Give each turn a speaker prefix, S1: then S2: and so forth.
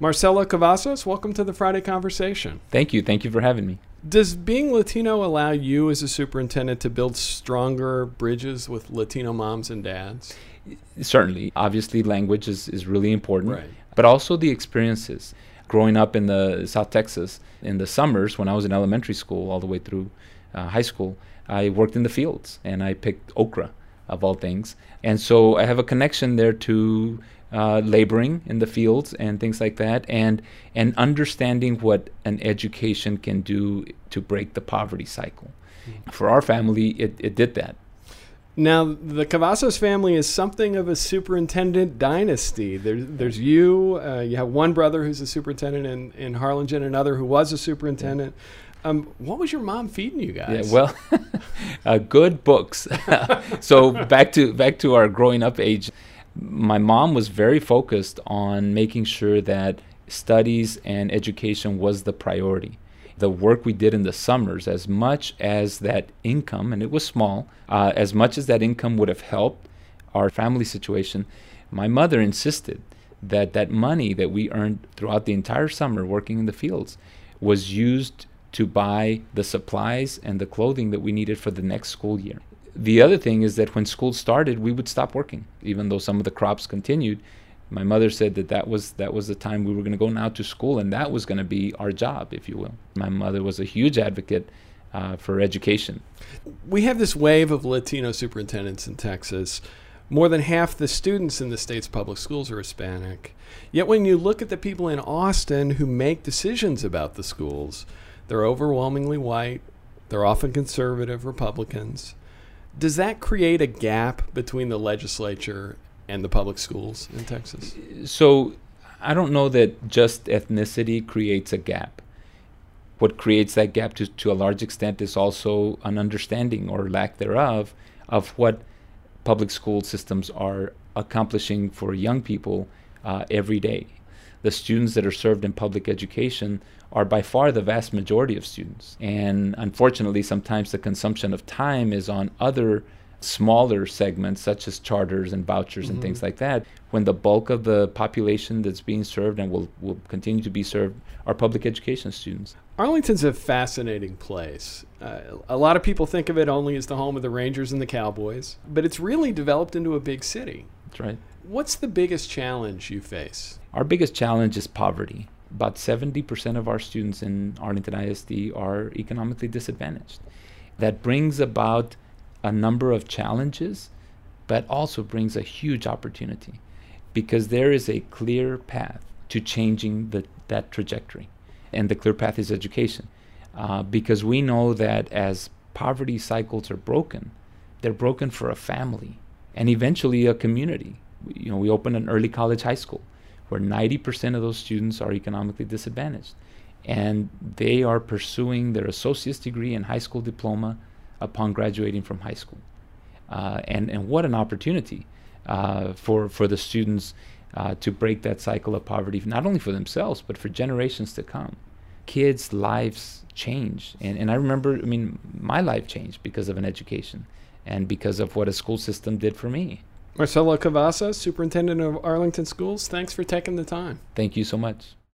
S1: Marcelo Cavazos, welcome to the Friday Conversation.
S2: Thank you. Thank you for having me.
S1: Does being Latino allow you as a superintendent to build stronger bridges with Latino moms and dads?
S2: Certainly. Obviously, language is really important,
S1: Right.
S2: but also the experiences. Growing up in the South Texas, in the summers when I was in elementary school all the way through high school, I worked in the fields and I picked okra, of all things. And so I have a connection there to laboring in the fields and things like that, and understanding what an education can do to break the poverty cycle. For our family, it did that.
S1: Now, the Cavazos family is something of a superintendent dynasty. There's you. You have one brother who's a superintendent in Harlingen, another who was a superintendent. What was your mom feeding you guys?
S2: Yeah, well, good books. So back to our growing up age, my mom was very focused on making sure that studies and education was the priority. The work we did in the summers, as much as that income, and it was small, as much as that income would have helped our family situation, my mother insisted that that money that we earned throughout the entire summer working in the fields was used to buy the supplies and the clothing that we needed for the next school year. The other thing is that when school started, we would stop working, even though some of the crops continued. My mother said that was the time we were going to go now to school, and that was going to be our job, if you will. My mother was a huge advocate for education.
S1: We have this wave of Latino superintendents in Texas. More than half the students in the state's public schools are Hispanic. Yet when you look at the people in Austin who make decisions about the schools, they're overwhelmingly white. They're often conservative Republicans. Does that create a gap between the legislature and the public schools in Texas?
S2: So I don't know that just ethnicity creates a gap. What creates that gap to a large extent is also an understanding or lack thereof of what public school systems are accomplishing for young people every day. The students that are served in public education are by far the vast majority of students. And unfortunately, sometimes the consumption of time is on other smaller segments, such as charters and vouchers and things like that, when the bulk of the population that's being served and will continue to be served are public education students.
S1: Arlington's a fascinating place. A lot of people think of it only as the home of the Rangers and the Cowboys, but it's really developed into a big city.
S2: That's right.
S1: What's the biggest challenge you face?
S2: Our biggest challenge is poverty. About 70% of our students in Arlington ISD are economically disadvantaged. That brings about a number of challenges, but also brings a huge opportunity, because there is a clear path to changing that trajectory. And the clear path is education, because we know that as poverty cycles are broken, they're broken for a family and eventually a community. We open an early college high school where 90% of those students are economically disadvantaged, and they are pursuing their associate's degree and high school diploma upon graduating from high school. And what an opportunity for the students to break that cycle of poverty, not only for themselves, but for generations to come. Kids' lives change. And I remember, my life changed because of an education and because of what a school system did for me.
S1: Marcelo Cavazos, Superintendent of Arlington Schools, thanks for taking the time.
S2: Thank you so much.